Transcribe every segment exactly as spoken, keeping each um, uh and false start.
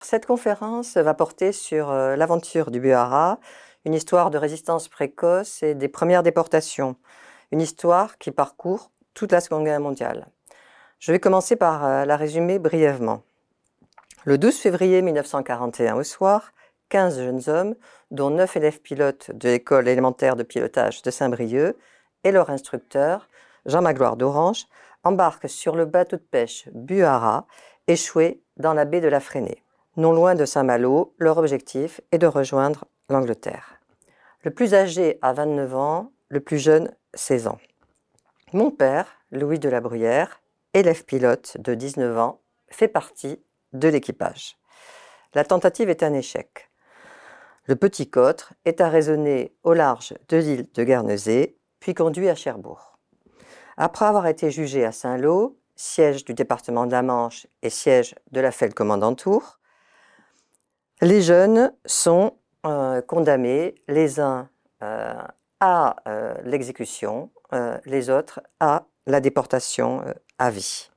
cette conférence va porter sur euh, l'aventure du Buara, une histoire de résistance précoce et des premières déportations, une histoire qui parcourt toute la Seconde Guerre mondiale. Je vais commencer par euh, la résumer brièvement. Le douze février mille neuf cent quarante et un au soir, quinze jeunes hommes, dont neuf élèves pilotes de l'école élémentaire de pilotage de Saint-Brieuc et leur instructeur, Jean Magloire d'Orange, embarquent sur le bateau de pêche Buara, échoué dans la baie de la Fresnay. Non loin de Saint-Malo, leur objectif est de rejoindre l'Angleterre. Le plus âgé a vingt-neuf ans, le plus jeune seize ans. Mon père, Louis de la Bruyère, élève pilote de dix-neuf ans, fait partie de l'équipage. La tentative est un échec. Le petit Côtre est arraisonné au large de l'île de Guernesey, puis conduit à Cherbourg. Après avoir été jugé à Saint-Lô, siège du département de la Manche et siège de la Felde-Commandantour, les jeunes sont euh, condamnés, les uns euh, à euh, l'exécution, euh, les autres à la déportation euh, à vie.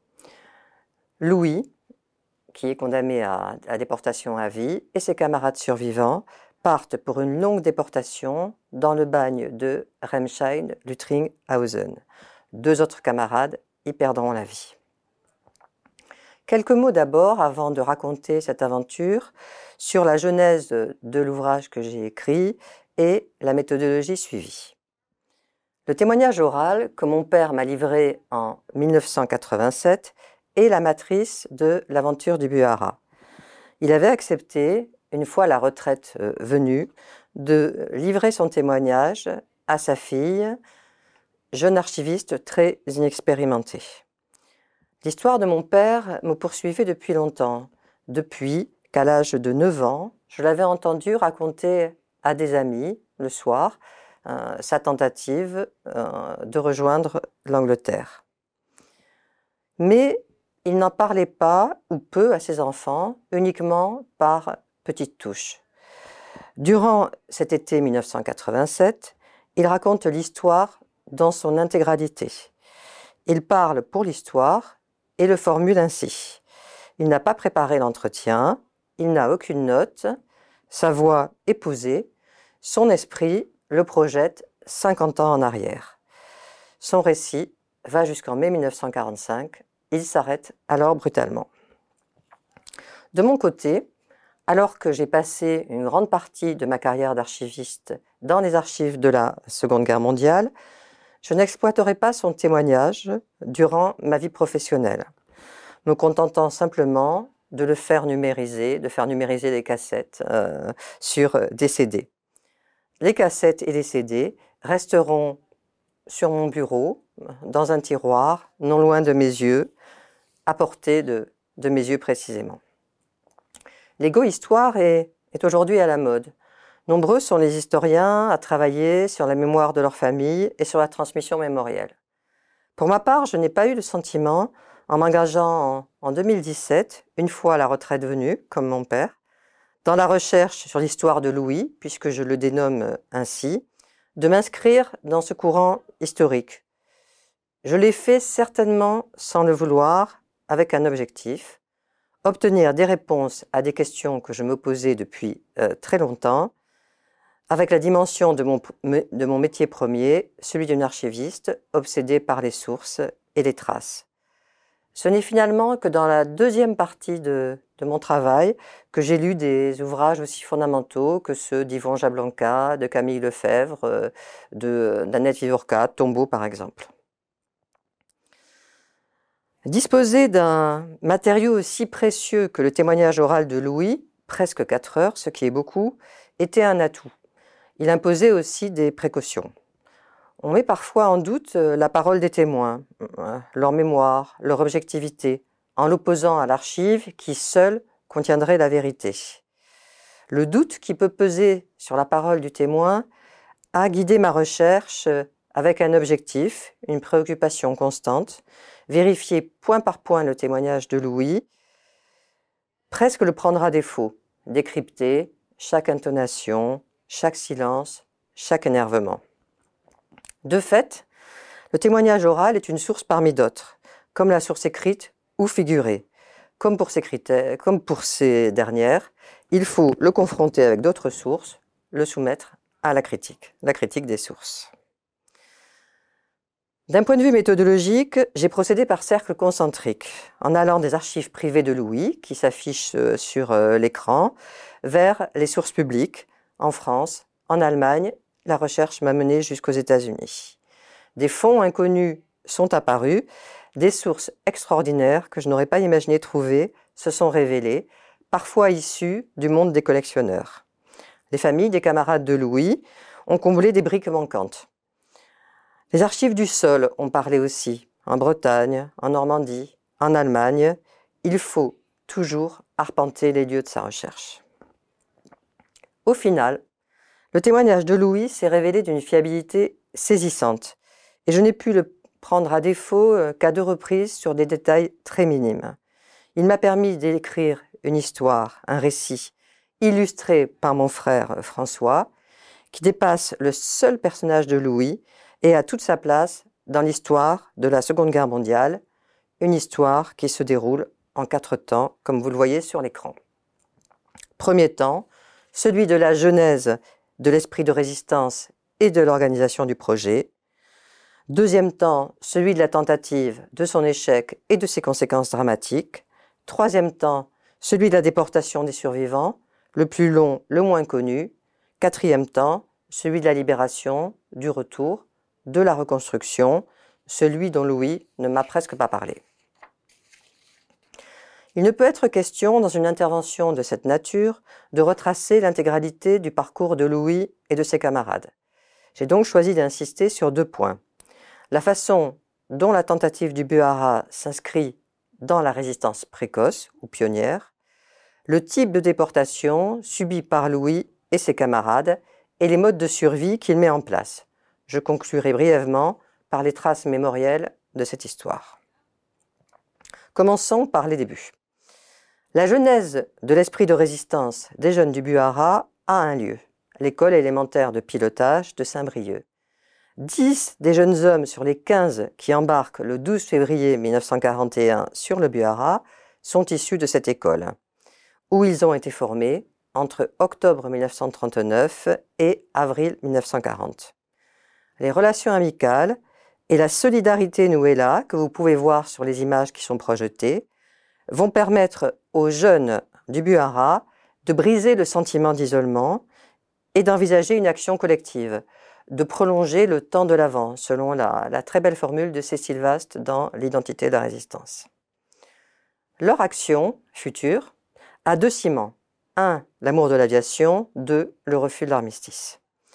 Louis, qui est condamné à, à déportation à vie, et ses camarades survivants partent pour une longue déportation dans le bagne de Remscheid-Lüttringhausen. Deux autres camarades y perdront la vie. Quelques mots d'abord, avant de raconter cette aventure, sur la genèse de l'ouvrage que j'ai écrit et la méthodologie suivie. Le témoignage oral que mon père m'a livré en mille neuf cent quatre-vingt-sept est la matrice de l'aventure du Buara. Il avait accepté, une fois la retraite venue, de livrer son témoignage à sa fille, jeune archiviste très inexpérimentée. L'histoire de mon père me poursuivait depuis longtemps, depuis qu'à l'âge de neuf ans, je l'avais entendu raconter à des amis, le soir, euh, sa tentative euh, de rejoindre l'Angleterre. Mais il n'en parlait pas, ou peu, à ses enfants, uniquement par petites touches. Durant cet été mille neuf cent quatre-vingt-sept, il raconte l'histoire dans son intégralité. Il parle pour l'histoire et le formule ainsi. Il n'a pas préparé l'entretien, il n'a aucune note, sa voix est posée, son esprit le projette cinquante ans en arrière. Son récit va jusqu'en mai mille neuf cent quarante-cinq, il s'arrête alors brutalement. De mon côté, alors que j'ai passé une grande partie de ma carrière d'archiviste dans les archives de la Seconde Guerre mondiale, je n'exploiterai pas son témoignage durant ma vie professionnelle, me contentant simplement de le faire numériser, de faire numériser les cassettes euh, sur des C D. Les cassettes et les C D resteront sur mon bureau, dans un tiroir, non loin de mes yeux, à portée de, de mes yeux précisément. L'égo-histoire est, est aujourd'hui à la mode. Nombreux sont les historiens à travailler sur la mémoire de leur famille et sur la transmission mémorielle. Pour ma part, je n'ai pas eu le sentiment, en m'engageant en, en deux mille dix-sept, une fois la retraite venue, comme mon père, dans la recherche sur l'histoire de Louis, puisque je le dénomme ainsi, de m'inscrire dans ce courant historique. Je l'ai fait certainement sans le vouloir, avec un objectif, obtenir des réponses à des questions que je me posais depuis euh, très longtemps, avec la dimension de mon, de mon métier premier, celui d'un archiviste, obsédé par les sources et les traces. Ce n'est finalement que dans la deuxième partie de, de mon travail que j'ai lu des ouvrages aussi fondamentaux que ceux d'Yvon Jablonka, de Camille Lefebvre, de d'Annette Vivorca, Tombeau par exemple. Disposer d'un matériau aussi précieux que le témoignage oral de Louis, presque quatre heures, ce qui est beaucoup, était un atout. Il imposait aussi des précautions. On met parfois en doute la parole des témoins, leur mémoire, leur objectivité, en l'opposant à l'archive qui seule contiendrait la vérité. Le doute qui peut peser sur la parole du témoin a guidé ma recherche avec un objectif, une préoccupation constante, vérifier point par point le témoignage de Louis, presque le prendre à défaut, décrypter chaque intonation, chaque silence, chaque énervement. De fait, le témoignage oral est une source parmi d'autres, comme la source écrite ou figurée. comme pour ces critères, comme pour ces dernières, il faut le confronter avec d'autres sources, le soumettre à la critique, la critique des sources. D'un point de vue méthodologique, j'ai procédé par cercle concentrique, en allant des archives privées de Louis, qui s'affichent sur l'écran, vers les sources publiques, en France, en Allemagne. La recherche m'a mené jusqu'aux États-Unis. Des fonds inconnus sont apparus, des sources extraordinaires que je n'aurais pas imaginé trouver se sont révélées, parfois issues du monde des collectionneurs. Les familles des camarades de Louis ont comblé des briques manquantes. Les archives du sol ont parlé aussi, en Bretagne, en Normandie, en Allemagne. Il faut toujours arpenter les lieux de sa recherche. Au final, le témoignage de Louis s'est révélé d'une fiabilité saisissante, et je n'ai pu le prendre à défaut qu'à deux reprises sur des détails très minimes. Il m'a permis d'écrire une histoire, un récit, illustré par mon frère François, qui dépasse le seul personnage de Louis et a toute sa place dans l'histoire de la Seconde Guerre mondiale, une histoire qui se déroule en quatre temps, comme vous le voyez sur l'écran. Premier temps, celui de la genèse de l'esprit de résistance et de l'organisation du projet. Deuxième temps, celui de la tentative, de son échec et de ses conséquences dramatiques. Troisième temps, celui de la déportation des survivants, le plus long, le moins connu. Quatrième temps, celui de la libération, du retour, de la reconstruction, celui dont Louis ne m'a presque pas parlé. Il ne peut être question, dans une intervention de cette nature, de retracer l'intégralité du parcours de Louis et de ses camarades. J'ai donc choisi d'insister sur deux points. La façon dont la tentative du Buara s'inscrit dans la résistance précoce ou pionnière, le type de déportation subi par Louis et ses camarades et les modes de survie qu'il met en place. Je conclurai brièvement par les traces mémorielles de cette histoire. Commençons par les débuts. La genèse de l'esprit de résistance des jeunes du Buara a un lieu, l'école élémentaire de pilotage de Saint-Brieuc. Dix des jeunes hommes sur les quinze qui embarquent le douze février mille neuf cent quarante et un sur le Buara sont issus de cette école, où ils ont été formés entre octobre mille neuf cent trente-neuf et avril mille neuf cent quarante. Les relations amicales et la solidarité nouée là, que vous pouvez voir sur les images qui sont projetées, vont permettre aux jeunes du Buara de briser le sentiment d'isolement et d'envisager une action collective, de prolonger le temps de l'avant, selon la, la très belle formule de Cécile Vaste dans L'identité de la résistance. Leur action future a deux ciments. Un, l'amour de l'aviation. Deux, le refus de l'armistice.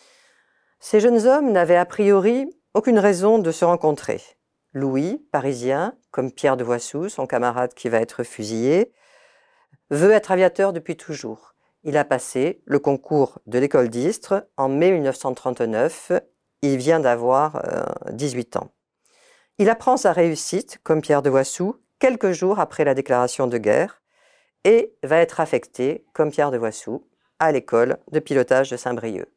Ces jeunes hommes n'avaient a priori aucune raison de se rencontrer. Louis, parisien, comme Pierre de Voissou, son camarade qui va être fusillé, veut être aviateur depuis toujours. Il a passé le concours de l'école d'Istres en mai mille neuf cent trente-neuf. Il vient d'avoir euh, dix-huit ans. Il apprend sa réussite, comme Pierre de Voissou, quelques jours après la déclaration de guerre et va être affecté, comme Pierre de Voissou, à l'école de pilotage de Saint-Brieuc.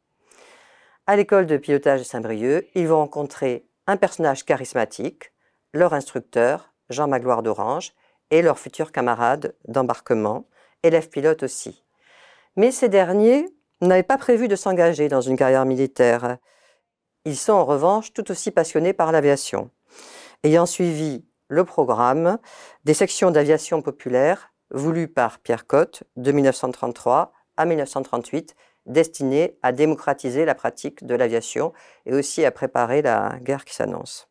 À l'école de pilotage de Saint-Brieuc, ils vont rencontrer un personnage charismatique, leur instructeur, Jean Magloire d'Orange, et leur futur camarade d'embarquement, élève pilote aussi. Mais ces derniers n'avaient pas prévu de s'engager dans une carrière militaire. Ils sont en revanche tout aussi passionnés par l'aviation. Ayant suivi le programme des sections d'aviation populaire voulues par Pierre Cotte de mille neuf cent trente-trois à mille neuf cent trente-huit, destinées à démocratiser la pratique de l'aviation et aussi à préparer la guerre qui s'annonce.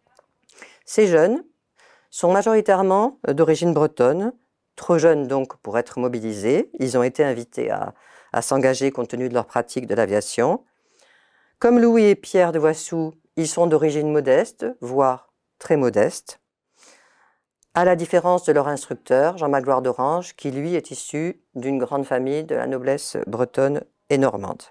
Ces jeunes sont majoritairement d'origine bretonne, trop jeunes donc pour être mobilisés. Ils ont été invités à, à s'engager compte tenu de leur pratique de l'aviation. Comme Louis et Pierre de Voissou, ils sont d'origine modeste, voire très modeste, à la différence de leur instructeur, Jean Magloire d'Orange, qui lui est issu d'une grande famille de la noblesse bretonne et normande.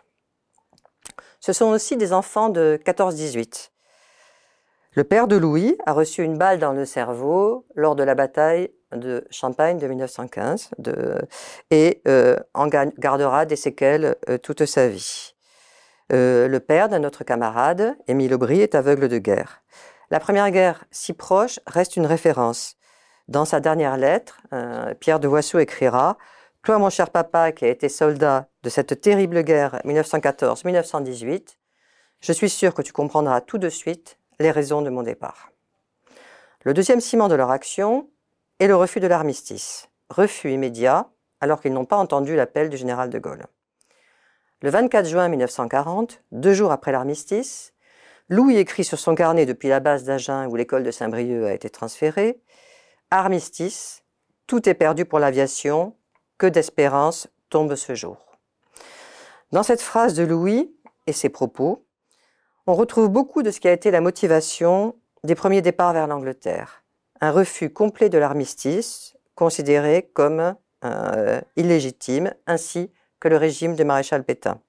Ce sont aussi des enfants de quatorze dix-huit. Le père de Louis a reçu une balle dans le cerveau lors de la bataille de Champagne de mille neuf cent quinze de, et euh, en gardera des séquelles euh, toute sa vie. Euh, le père d'un autre camarade, Émile Aubry, est aveugle de guerre. La Première Guerre, si proche, reste une référence. Dans sa dernière lettre, euh, Pierre de Voissou écrira « Toi, mon cher papa, qui a été soldat de cette terrible guerre mille neuf cent quatorze mille neuf cent dix-huit, je suis sûr que tu comprendras tout de suite les raisons de mon départ. » Le deuxième ciment de leur action est le refus de l'armistice. Refus immédiat, alors qu'ils n'ont pas entendu l'appel du général de Gaulle. Le vingt-quatre juin mille neuf cent quarante, deux jours après l'armistice, Louis écrit sur son carnet depuis la base d'Agen où l'école de Saint-Brieuc a été transférée « Armistice, tout est perdu pour l'aviation, que d'espérance tombe ce jour. » Dans cette phrase de Louis et ses propos, on retrouve beaucoup de ce qui a été la motivation des premiers départs vers l'Angleterre. Un refus complet de l'armistice, considéré comme euh, illégitime, ainsi que le régime du maréchal Pétain.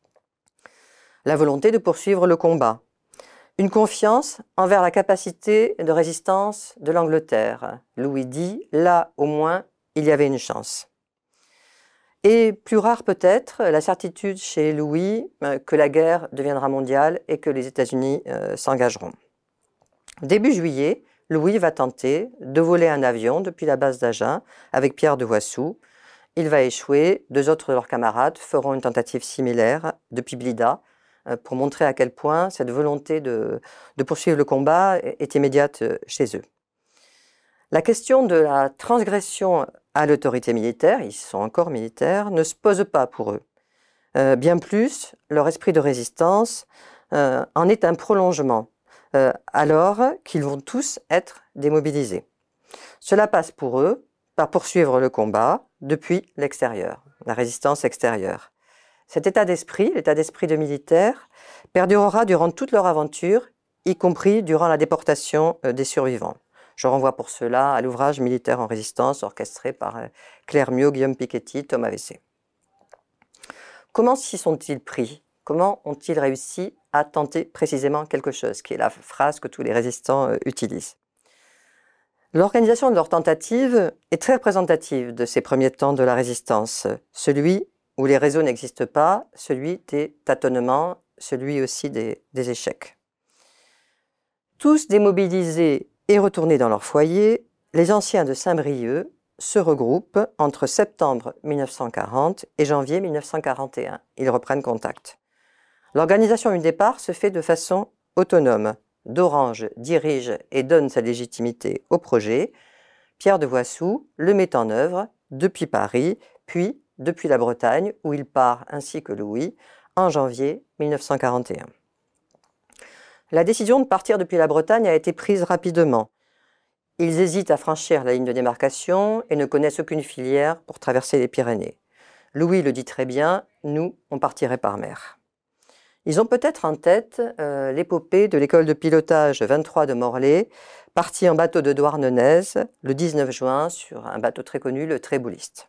La volonté de poursuivre le combat. Une confiance envers la capacité de résistance de l'Angleterre. Louis dit, là au moins, il y avait une chance. Et plus rare peut-être, la certitude chez Louis euh, que la guerre deviendra mondiale et que les États-Unis euh, s'engageront. Début juillet, Louis va tenter de voler un avion depuis la base d'Agen avec Pierre de Voissou. Il va échouer, deux autres de leurs camarades feront une tentative similaire depuis Blida, pour montrer à quel point cette volonté de, de poursuivre le combat est immédiate chez eux. La question de la transgression à l'autorité militaire, ils sont encore militaires, ne se pose pas pour eux. Euh, bien plus, leur esprit de résistance euh, en est un prolongement, euh, alors qu'ils vont tous être démobilisés. Cela passe pour eux par poursuivre le combat depuis l'extérieur, la résistance extérieure. Cet état d'esprit, l'état d'esprit de militaire, perdurera durant toute leur aventure, y compris durant la déportation des survivants. Je renvoie pour cela à l'ouvrage Militaires en résistance, orchestré par Claire Miot, Guillaume Piketty, Thomas Vessé. Comment s'y sont-ils pris? Comment ont-ils réussi à tenter précisément quelque chose, qui est la phrase que tous les résistants utilisent? L'organisation de leur tentative est très représentative de ces premiers temps de la résistance, celui où les réseaux n'existent pas, celui des tâtonnements, celui aussi des, des échecs. Tous démobilisés et retournés dans leur foyer, les anciens de Saint-Brieuc se regroupent entre septembre mille neuf cent quarante et janvier mille neuf cent quarante et un. Ils reprennent contact. L'organisation du départ se fait de façon autonome. D'Orange dirige et donne sa légitimité au projet. Pierre de Voissou le met en œuvre depuis Paris, puis depuis la Bretagne, où il part, ainsi que Louis, en janvier mille neuf cent quarante et un. La décision de partir depuis la Bretagne a été prise rapidement. Ils hésitent à franchir la ligne de démarcation et ne connaissent aucune filière pour traverser les Pyrénées. Louis le dit très bien, nous, on partirait par mer. Ils ont peut-être en tête euh, l'épopée de l'école de pilotage vingt-trois de Morlaix, partie en bateau de Douarnenez le dix-neuf juin sur un bateau très connu, le Trébouliste.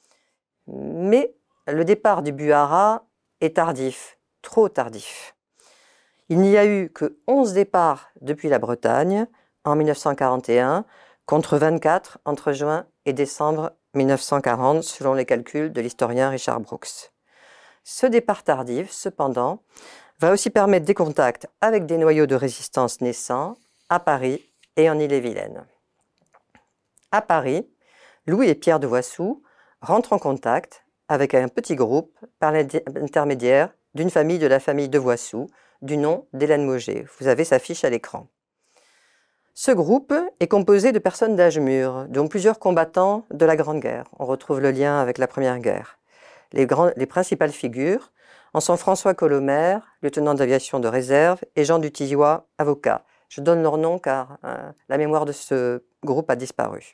Mais le départ du Buharat est tardif, trop tardif. Il n'y a eu que onze départs depuis la Bretagne en mille neuf cent quarante et un, contre vingt-quatre entre juin et décembre mille neuf cent quarante, selon les calculs de l'historien Richard Brooks. Ce départ tardif, cependant, va aussi permettre des contacts avec des noyaux de résistance naissants à Paris et en Ille-et-Vilaine. À Paris, Louis et Pierre de Voissou rentrent en contact avec un petit groupe par l'intermédiaire d'une famille de la famille de Voissou, du nom d'Hélène Mauger. Vous avez sa fiche à l'écran. Ce groupe est composé de personnes d'âge mûr, dont plusieurs combattants de la Grande Guerre. On retrouve le lien avec la Première Guerre. Les, grands, les principales figures en sont François Colomer, lieutenant d'aviation de réserve, et Jean Dutillois, avocat. Je donne leur nom car euh, la mémoire de ce groupe a disparu.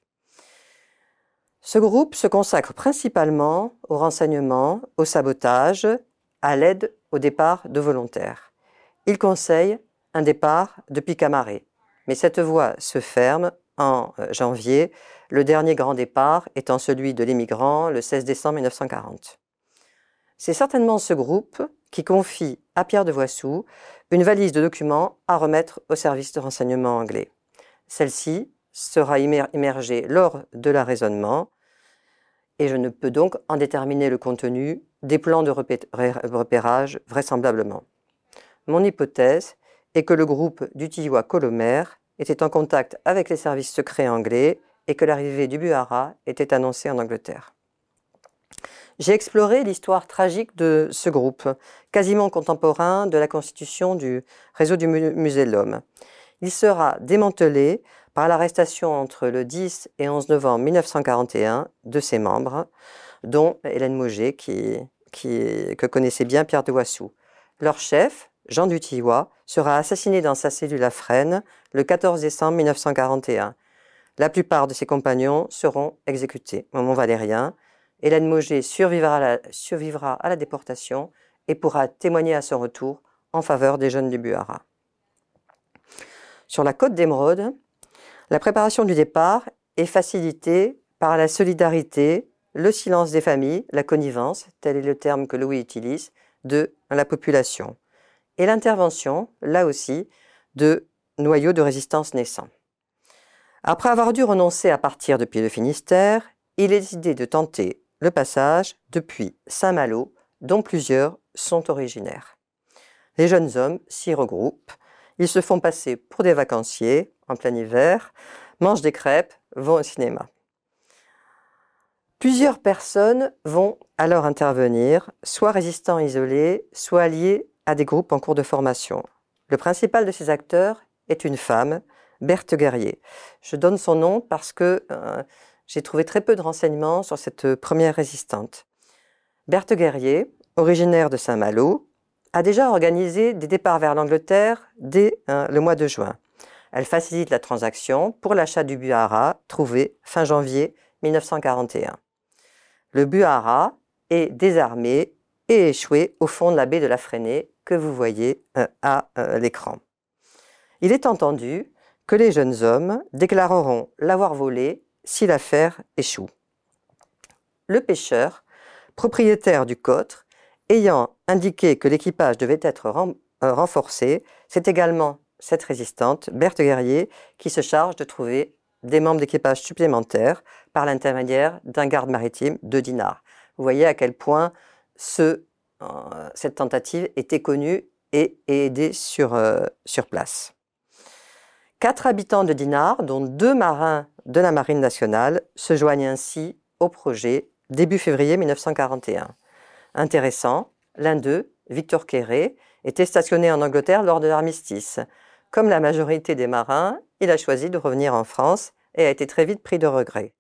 Ce groupe se consacre principalement au renseignement, au sabotage, à l'aide au départ de volontaires. Il conseille un départ depuis Camaret, mais cette voie se ferme en janvier, le dernier grand départ étant celui de l'émigrant le seize décembre mille neuf cent quarante. C'est certainement ce groupe qui confie à Pierre de Voissou une valise de documents à remettre au service de renseignement anglais. Celle-ci sera immergée lors de l'arraisonnement et je ne peux donc en déterminer le contenu des plans de repérage vraisemblablement. Mon hypothèse est que le groupe Dutillois-Colomer était en contact avec les services secrets anglais et que l'arrivée du Buhara était annoncée en Angleterre. J'ai exploré l'histoire tragique de ce groupe, quasiment contemporain de la constitution du réseau du Musée de l'Homme. Il sera démantelé par l'arrestation entre le dix et onze novembre mille neuf cent quarante et un de ses membres, dont Hélène Mauger, qui, qui, que connaissait bien Pierre de Wassou. Leur chef, Jean Dutillot, sera assassiné dans sa cellule à Fresnes le quatorze décembre mille neuf cent quarante et un. La plupart de ses compagnons seront exécutés au Mont-Valérien. Hélène Mauger survivra à, la, survivra à la déportation et pourra témoigner à son retour en faveur des jeunes du Buhara. Sur la côte d'Émeraude, la préparation du départ est facilitée par la solidarité, le silence des familles, la connivence, tel est le terme que Louis utilise, de la population, et l'intervention, là aussi, de noyaux de résistance naissants. Après avoir dû renoncer à partir depuis le Finistère, il est décidé de tenter le passage depuis Saint-Malo, dont plusieurs sont originaires. Les jeunes hommes s'y regroupent, ils se font passer pour des vacanciers en plein hiver, mangent des crêpes, vont au cinéma. Plusieurs personnes vont alors intervenir, soit résistants isolés, soit liés à des groupes en cours de formation. Le principal de ces acteurs est une femme, Berthe Guerrier. Je donne son nom parce que euh, j'ai trouvé très peu de renseignements sur cette première résistante. Berthe Guerrier, originaire de Saint-Malo, a déjà organisé des départs vers l'Angleterre dès euh, le mois de juin. Elle facilite la transaction pour l'achat du Buhara, trouvé fin janvier mille neuf cent quarante et un. Le Buhara est désarmé et échoué au fond de la baie de la Fresnay que vous voyez euh, à euh, l'écran. Il est entendu que les jeunes hommes déclareront l'avoir volé si l'affaire échoue. Le pêcheur, propriétaire du cotre, ayant indiqué que l'équipage devait être ren euh, renforcé, c'est également cette résistante, Berthe Guerrier, qui se charge de trouver des membres d'équipage supplémentaires par l'intermédiaire d'un garde maritime de Dinard. Vous voyez à quel point ce, euh, cette tentative était connue et, et aidée sur, euh, sur place. Quatre habitants de Dinard, dont deux marins de la Marine nationale, se joignent ainsi au projet début février mille neuf cent quarante et un. Intéressant, l'un d'eux, Victor Quéré, était stationné en Angleterre lors de l'armistice. Comme la majorité des marins, il a choisi de revenir en France et a été très vite pris de regret.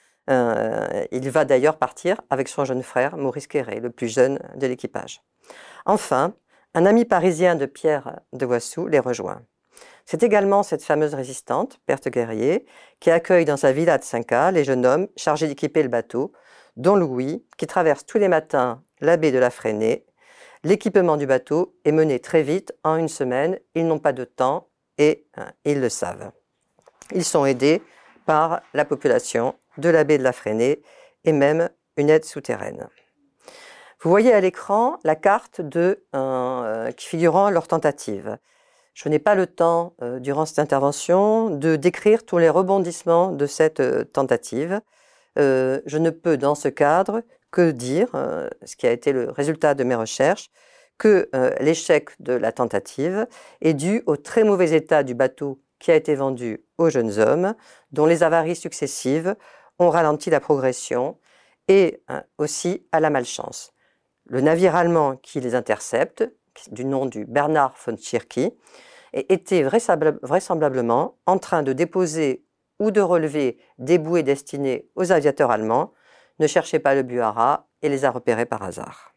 Euh, il va d'ailleurs partir avec son jeune frère, Maurice Quéré, le plus jeune de l'équipage. Enfin, un ami parisien de Pierre de Wassou les rejoint. C'est également cette fameuse résistante, Berthe Guerrier, qui accueille dans sa villa de Cinca les jeunes hommes chargés d'équiper le bateau, dont Louis, qui traverse tous les matins la baie de la Fresnay. L'équipement du bateau est mené très vite, en une semaine. Ils n'ont pas de temps et hein, ils le savent. Ils sont aidés par la population de la baie de la Fresnay et même une aide souterraine. Vous voyez à l'écran la carte de, euh, qui figurant leur tentative. Je n'ai pas le temps, euh, durant cette intervention, de décrire tous les rebondissements de cette euh, tentative. Euh, je ne peux, dans ce cadre, que dire, euh, ce qui a été le résultat de mes recherches, que euh, l'échec de la tentative est dû au très mauvais état du bateau qui a été vendu aux jeunes hommes, dont les avaries successives ont ralenti la progression, et euh, aussi à la malchance. Le navire allemand qui les intercepte, du nom du Bernhard von Tschirky, était vraisemblablement en train de déposer ou de relever des bouées destinées aux aviateurs allemands, ne cherchez pas le Buhara et les a repérés par hasard.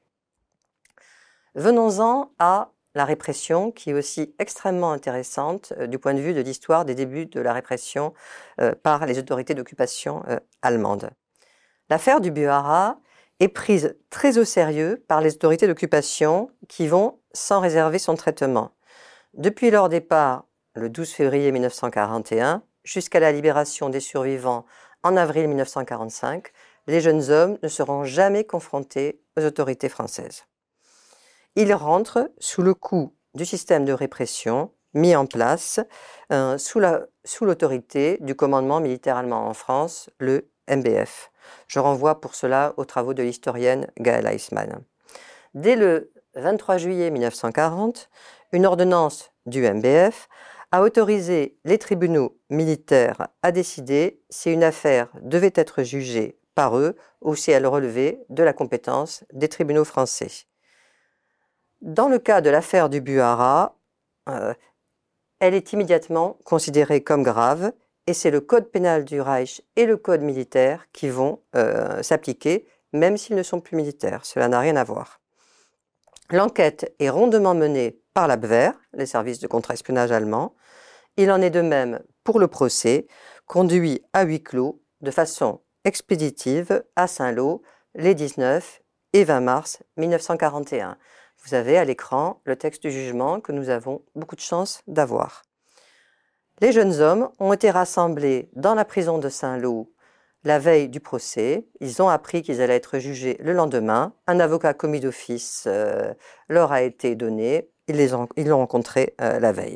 Venons-en à la répression, qui est aussi extrêmement intéressante euh, du point de vue de l'histoire des débuts de la répression euh, par les autorités d'occupation euh, allemandes. L'affaire du Buhara est prise très au sérieux par les autorités d'occupation qui vont sans réserver son traitement. Depuis leur départ, le douze février mille neuf cent quarante et un, jusqu'à la libération des survivants en avril mille neuf cent quarante-cinq, les jeunes hommes ne seront jamais confrontés aux autorités françaises. Ils rentrent sous le coup du système de répression mis en place euh, sous la, sous l'autorité du commandement militaire allemand en France, le M B F. Je renvoie pour cela aux travaux de l'historienne Gaëlle Eismann. Dès le vingt-trois juillet mille neuf cent quarante, une ordonnance du M B F a autorisé les tribunaux militaires à décider si une affaire devait être jugée par eux ou si elle relevait de la compétence des tribunaux français. Dans le cas de l'affaire du Buhara, euh, elle est immédiatement considérée comme grave et c'est le code pénal du Reich et le code militaire qui vont euh, s'appliquer, même s'ils ne sont plus militaires. Cela n'a rien à voir. L'enquête est rondement menée par l'Abwehr, les services de contre-espionnage allemands. Il en est de même pour le procès, conduit à huis clos de façon expéditive à Saint-Lô les dix-neuf et vingt mars mille neuf cent quarante et un. Vous avez à l'écran le texte du jugement que nous avons beaucoup de chance d'avoir. Les jeunes hommes ont été rassemblés dans la prison de Saint-Lô la veille du procès. Ils ont appris qu'ils allaient être jugés le lendemain. Un avocat commis d'office euh, leur a été donné. Ils les ont, ils l'ont rencontré euh, la veille.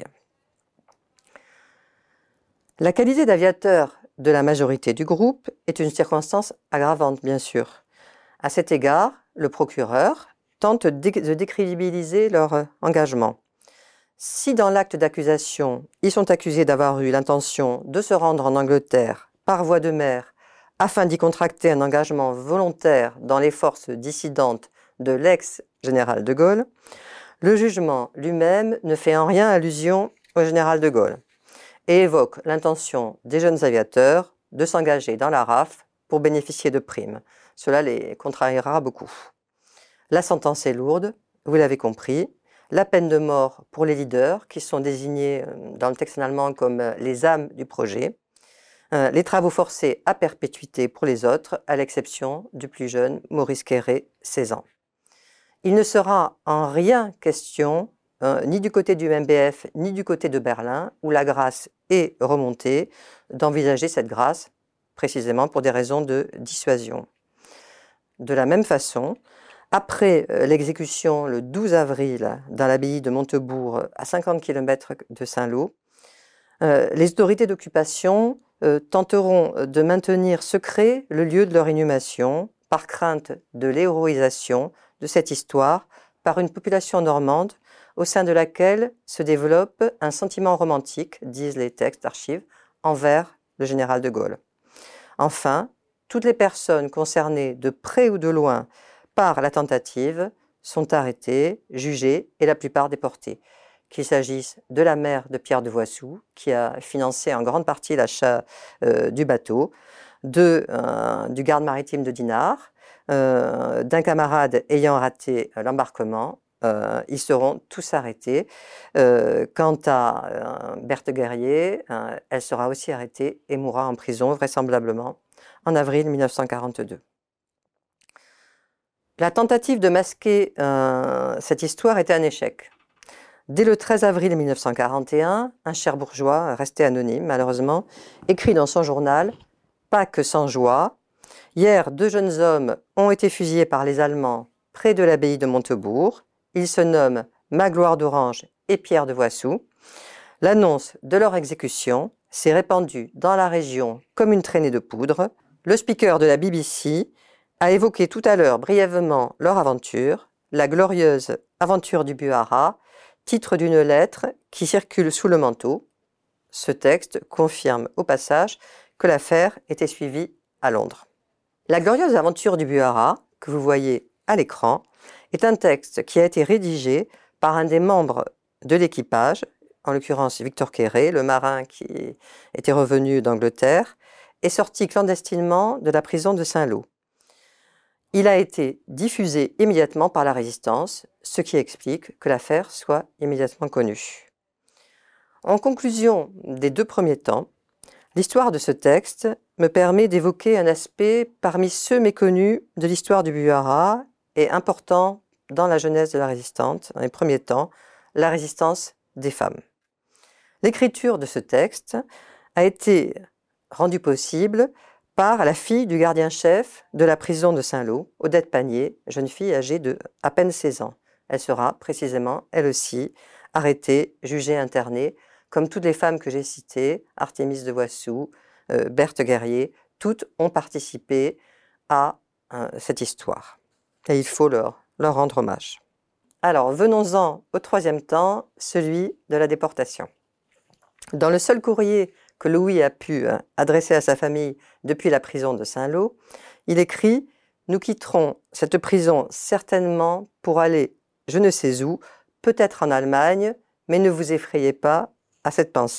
La qualité d'aviateur de la majorité du groupe est une circonstance aggravante, bien sûr. À cet égard, le procureur tente de décrédibiliser leur engagement. Si dans l'acte d'accusation, ils sont accusés d'avoir eu l'intention de se rendre en Angleterre par voie de mer afin d'y contracter un engagement volontaire dans les forces dissidentes de l'ex-général de Gaulle, le jugement lui-même ne fait en rien allusion au général de Gaulle et évoque l'intention des jeunes aviateurs de s'engager dans la R A F pour bénéficier de primes. Cela les contrariera beaucoup. La sentence est lourde, vous l'avez compris. La peine de mort pour les leaders, qui sont désignés dans le texte allemand comme les âmes du projet. Les travaux forcés à perpétuité pour les autres, à l'exception du plus jeune Maurice Quéré, seize ans. Il ne sera en rien question, euh, ni du côté du M B F, ni du côté de Berlin, où la grâce est remontée, d'envisager cette grâce précisément pour des raisons de dissuasion. De la même façon, après l'exécution le douze avril dans l'abbaye de Montebourg, à cinquante kilomètres de Saint-Lô, euh, les autorités d'occupation euh, tenteront de maintenir secret le lieu de leur inhumation par crainte de l'héroïsation de cette histoire par une population normande au sein de laquelle se développe un sentiment romantique, disent les textes d'archives, envers le général de Gaulle. Enfin, toutes les personnes concernées de près ou de loin par la tentative sont arrêtées, jugées et la plupart déportées. Qu'il s'agisse de la mère de Pierre de Voissou, qui a financé en grande partie l'achat euh, du bateau, de, euh, du garde maritime de Dinard, euh, d'un camarade ayant raté euh, l'embarquement, euh, ils seront tous arrêtés. Euh, quant à euh, Berthe Guerrier, euh, elle sera aussi arrêtée et mourra en prison, vraisemblablement, en avril mille neuf cent quarante-deux. La tentative de masquer euh, cette histoire était un échec. Dès le treize avril mille neuf cent quarante et un, un Cherbourgeois, resté anonyme malheureusement, écrit dans son journal « Pas que sans joie. Hier, deux jeunes hommes ont été fusillés par les Allemands près de l'abbaye de Montebourg. Ils se nomment Magloire d'Orange et Pierre de Voissou. L'annonce de leur exécution s'est répandue dans la région comme une traînée de poudre. Le speaker de la B B C a évoqué tout à l'heure brièvement leur aventure, la glorieuse aventure du Buhara, titre d'une lettre qui circule sous le manteau. Ce texte confirme au passage que l'affaire était suivie à Londres. La glorieuse aventure du Buhara, que vous voyez à l'écran, est un texte qui a été rédigé par un des membres de l'équipage, en l'occurrence Victor Quéré, le marin qui était revenu d'Angleterre, est sorti clandestinement de la prison de Saint-Lô. Il a été diffusé immédiatement par la résistance, ce qui explique que l'affaire soit immédiatement connue. En conclusion des deux premiers temps, l'histoire de ce texte me permet d'évoquer un aspect parmi ceux méconnus de l'histoire du Buhara et important dans la jeunesse de la résistante, dans les premiers temps, la résistance des femmes. L'écriture de ce texte a été rendue possible par la fille du gardien-chef de la prison de Saint-Lô, Odette Panier, jeune fille âgée de à peine seize ans. Elle sera précisément, elle aussi, arrêtée, jugée, internée, comme toutes les femmes que j'ai citées, Artémise de Voissou, euh, Berthe Guerrier, toutes ont participé à euh, cette histoire. Et il faut leur, leur rendre hommage. Alors, venons-en au troisième temps, celui de la déportation. Dans le seul courrier que Louis a pu hein, adresser à sa famille depuis la prison de Saint-Lô, il écrit « Nous quitterons cette prison certainement pour aller je ne sais où, peut-être en Allemagne, mais ne vous effrayez pas à cette pensée. »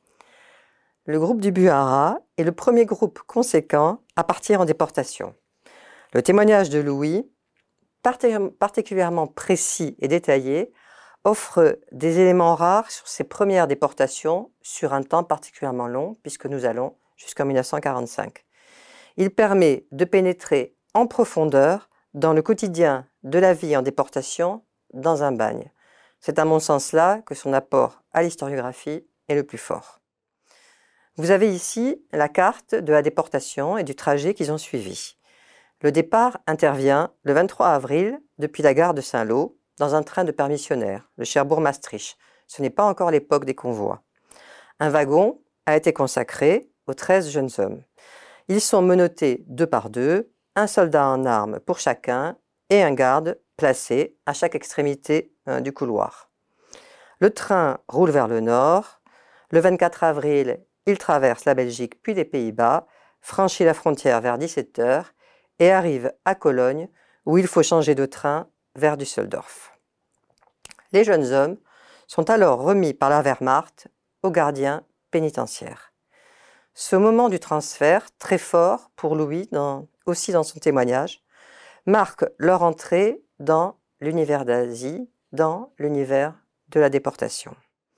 Le groupe du Buhara est le premier groupe conséquent à partir en déportation. Le témoignage de Louis, particulièrement précis et détaillé, offre des éléments rares sur ses premières déportations sur un temps particulièrement long, puisque nous allons jusqu'en mille neuf cent quarante-cinq. Il permet de pénétrer en profondeur dans le quotidien de la vie en déportation dans un bagne. C'est à mon sens là que son apport à l'historiographie est le plus fort. Vous avez ici la carte de la déportation et du trajet qu'ils ont suivi. Le départ intervient le vingt-trois avril depuis la gare de Saint-Lô dans un train de permissionnaires, le Cherbourg-Maastricht. Ce n'est pas encore l'époque des convois. Un wagon a été consacré aux treize jeunes hommes. Ils sont menottés deux par deux, un soldat en armes pour chacun et un garde placé à chaque extrémité euh, du couloir. Le train roule vers le nord. Le vingt-quatre avril, il traverse la Belgique puis les Pays-Bas, franchit la frontière vers dix-sept heures et arrive à Cologne où il faut changer de train vers Düsseldorf. Les jeunes hommes sont alors remis par la Wehrmacht aux gardiens pénitentiaires. Ce moment du transfert, très fort pour Louis, dans, aussi dans son témoignage, marque leur entrée dans l'univers d'Asie, dans l'univers de la déportation.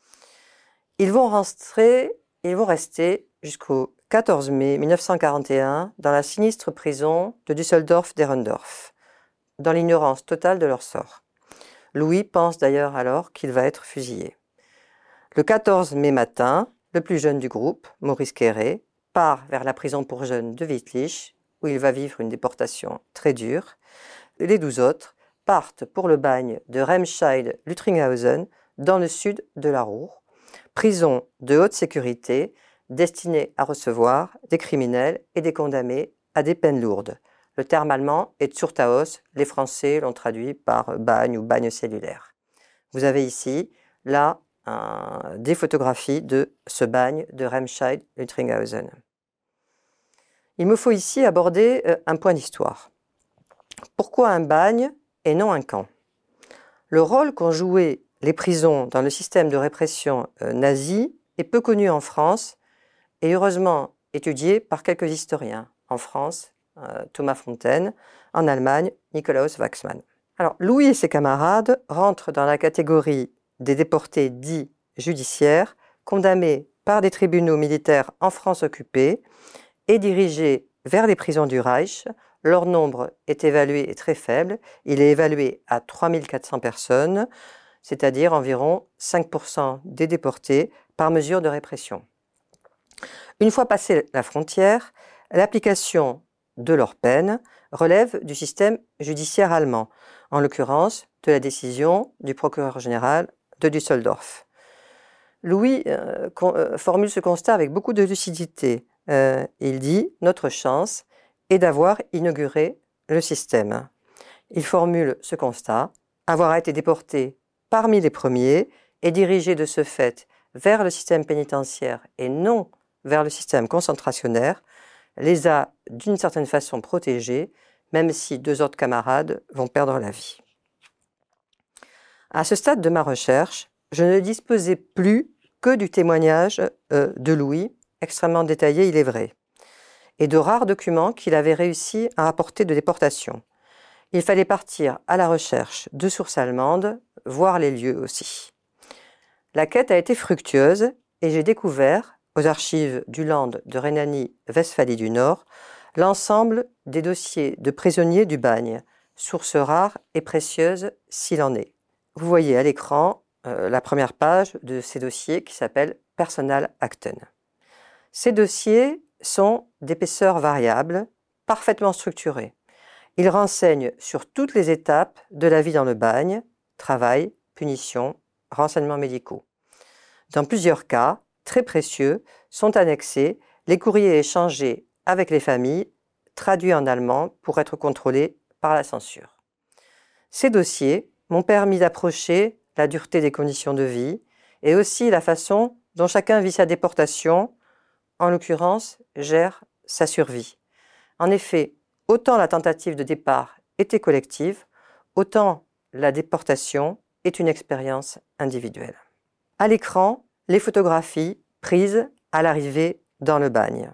Ils vont rentrer, ils vont rester jusqu'au quatorze mai mille neuf cent quarante et un dans la sinistre prison de Düsseldorf-Derendorf, dans l'ignorance totale de leur sort. Louis pense d'ailleurs alors qu'il va être fusillé. Le quatorze mai matin, le plus jeune du groupe, Maurice Quéré, part vers la prison pour jeunes de Wittlich, où il va vivre une déportation très dure. Les douze autres partent pour le bagne de Remscheid-Lüttringhausen, dans le sud de la Ruhr, prison de haute sécurité destinée à recevoir des criminels et des condamnés à des peines lourdes. Le terme allemand est Zuchthaus, les Français l'ont traduit par bagne ou bagne cellulaire. Vous avez ici, là, un, des photographies de ce bagne de Remscheid-Lüttringhausen. Il me faut ici aborder euh, un point d'histoire. Pourquoi un bagne et non un camp? Le rôle qu'ont joué les prisons dans le système de répression euh, nazi est peu connu en France et heureusement étudié par quelques historiens. En France, euh, Thomas Fontaine, en Allemagne, Nikolaus Waxman. Alors, Louis et ses camarades rentrent dans la catégorie des déportés dits judiciaires, condamnés par des tribunaux militaires en France occupée et dirigés vers les prisons du Reich. Leur nombre est évalué et très faible. Il est évalué à trois mille quatre cents personnes, c'est-à-dire environ cinq pour cent des déportés par mesure de répression. Une fois passée la frontière, l'application de leur peine relève du système judiciaire allemand, en l'occurrence de la décision du procureur général de Düsseldorf. Louis euh, euh, formule ce constat avec beaucoup de lucidité. Euh, il dit « Notre chance est d'avoir inauguré le système ». Il formule ce constat, avoir été déporté parmi les premiers et dirigé de ce fait vers le système pénitentiaire et non vers le système concentrationnaire, les a d'une certaine façon protégés, même si deux autres camarades vont perdre la vie. À ce stade de ma recherche, je ne disposais plus que du témoignage euh, de Louis, extrêmement détaillé, il est vrai, et de rares documents qu'il avait réussi à apporter de déportation. Il fallait partir à la recherche de sources allemandes, voir les lieux aussi. La quête a été fructueuse et j'ai découvert, aux archives du Land de Rhénanie-Westphalie du Nord, l'ensemble des dossiers de prisonniers du bagne, source rare et précieuse s'il en est. Vous voyez à l'écran euh, la première page de ces dossiers qui s'appelle « Personalakten ». Ces dossiers sont d'épaisseur variable, parfaitement structurés. Ils renseignent sur toutes les étapes de la vie dans le bagne, travail, punition, renseignements médicaux. Dans plusieurs cas, très précieux, sont annexés les courriers échangés avec les familles, traduits en allemand pour être contrôlés par la censure. Ces dossiers m'ont permis d'approcher la dureté des conditions de vie et aussi la façon dont chacun vit sa déportation, en l'occurrence, gère sa survie. En effet, autant la tentative de départ était collective, autant la déportation est une expérience individuelle. À l'écran, les photographies prises à l'arrivée dans le bagne.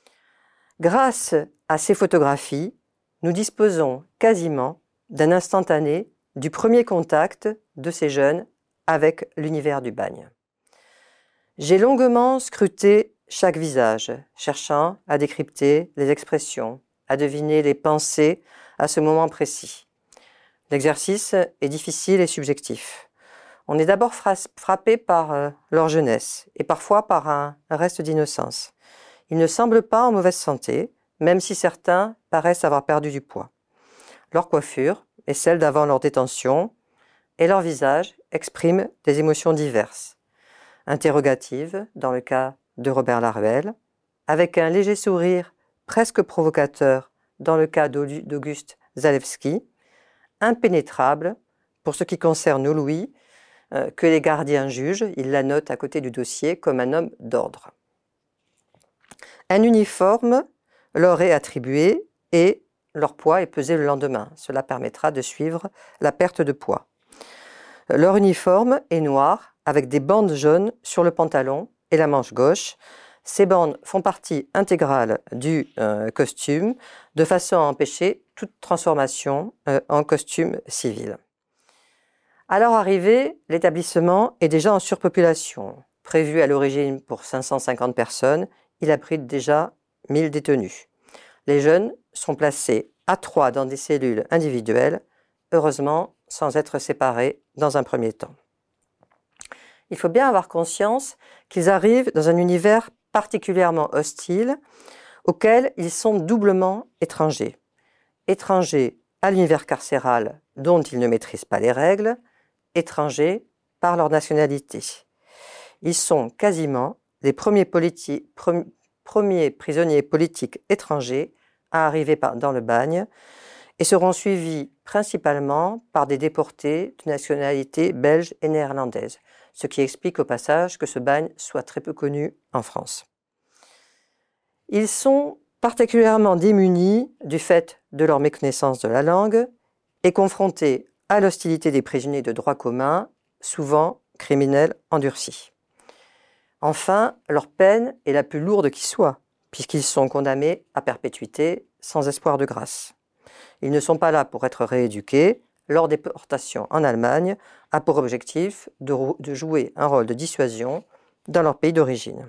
Grâce à ces photographies, nous disposons quasiment d'un instantané du premier contact de ces jeunes avec l'univers du bagne. J'ai longuement scruté chaque visage, cherchant à décrypter les expressions, à deviner les pensées à ce moment précis. L'exercice est difficile et subjectif. On est d'abord frappé par euh, leur jeunesse et parfois par un reste d'innocence. Ils ne semblent pas en mauvaise santé, même si certains paraissent avoir perdu du poids. Leur coiffure est celle d'avant leur détention et leur visage exprime des émotions diverses. Interrogatives, dans le cas de Robert Laruelle, avec un léger sourire presque provocateur dans le cas d'Auguste Zalewski, impénétrable pour ce qui concerne Louis, euh, que les gardiens jugent, ils la notent à côté du dossier comme un homme d'ordre. Un uniforme leur est attribué et leur poids est pesé le lendemain. Cela permettra de suivre la perte de poids. Leur uniforme est noir avec des bandes jaunes sur le pantalon et la manche gauche. Ces bandes font partie intégrale du euh, costume de façon à empêcher toute transformation euh, en costume civil. À leur arrivée, l'établissement est déjà en surpopulation. Prévu à l'origine pour cinq cent cinquante personnes, il abrite déjà mille détenus. Les jeunes sont placés à trois dans des cellules individuelles, heureusement sans être séparés dans un premier temps. Il faut bien avoir conscience qu'ils arrivent dans un univers particulièrement hostile, auquel ils sont doublement étrangers. Étrangers à l'univers carcéral dont ils ne maîtrisent pas les règles, étrangers par leur nationalité. Ils sont quasiment les premiers, politi- pre- premiers prisonniers politiques étrangers à arriver par, dans le bagne et seront suivis principalement par des déportés de nationalité belge et néerlandaise, ce qui explique au passage que ce bagne soit très peu connu en France. Ils sont particulièrement démunis du fait de leur méconnaissance de la langue et confrontés à l'hostilité des prisonniers de droit commun, souvent criminels endurcis. Enfin, leur peine est la plus lourde qui soit, puisqu'ils sont condamnés à perpétuité sans espoir de grâce. Ils ne sont pas là pour être rééduqués. Leur déportation en Allemagne a pour objectif de, de jouer un rôle de dissuasion dans leur pays d'origine.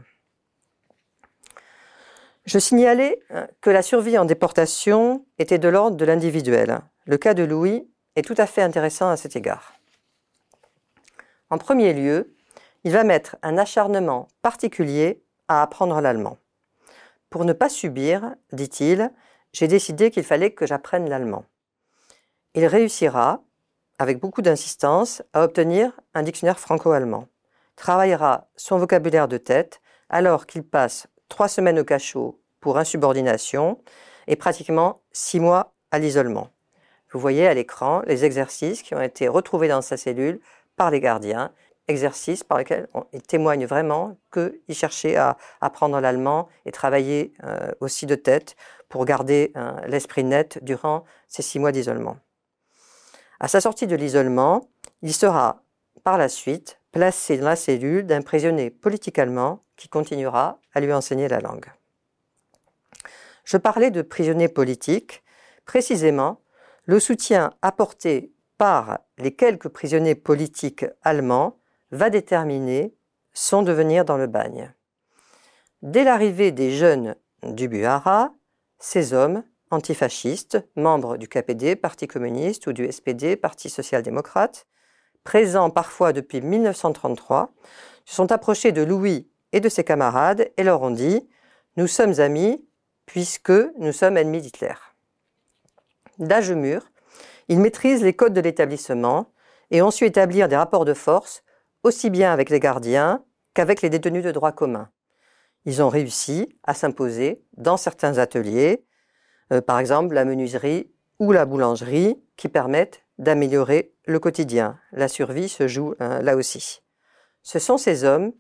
Je signalais que la survie en déportation était de l'ordre de l'individuel. Le cas de Louis est tout à fait intéressant à cet égard. En premier lieu, il va mettre un acharnement particulier à apprendre l'allemand. Pour ne pas subir, dit-il, j'ai décidé qu'il fallait que j'apprenne l'allemand. Il réussira, avec beaucoup d'insistance, à obtenir un dictionnaire franco-allemand. Travaillera son vocabulaire de tête alors qu'il passe trois semaines au cachot pour insubordination et pratiquement six mois à l'isolement. Vous voyez à l'écran les exercices qui ont été retrouvés dans sa cellule par les gardiens, exercices par lesquels on, il témoigne vraiment qu'il cherchait à apprendre l'allemand et travailler euh, aussi de tête pour garder euh, l'esprit net durant ces six mois d'isolement. À sa sortie de l'isolement, il sera par la suite placé dans la cellule d'un prisonnier politique allemand qui continuera à lui enseigner la langue. Je parlais de prisonniers politiques. Précisément, le soutien apporté par les quelques prisonniers politiques allemands va déterminer son devenir dans le bagne. Dès l'arrivée des jeunes du Buhara, ces hommes antifascistes, membres du K P D, Parti communiste, ou du S P D, Parti social-démocrate, présents parfois depuis mille neuf cent trente-trois, se sont approchés de Louis et de ses camarades et leur ont dit « Nous sommes amis puisque nous sommes ennemis d'Hitler ». D'âge mûr, ils maîtrisent les codes de l'établissement et ont su établir des rapports de force aussi bien avec les gardiens qu'avec les détenus de droit commun. Ils ont réussi à s'imposer dans certains ateliers, euh, par exemple la menuiserie ou la boulangerie, qui permettent d'améliorer le quotidien. La survie se joue hein, là aussi. Ce sont ces hommes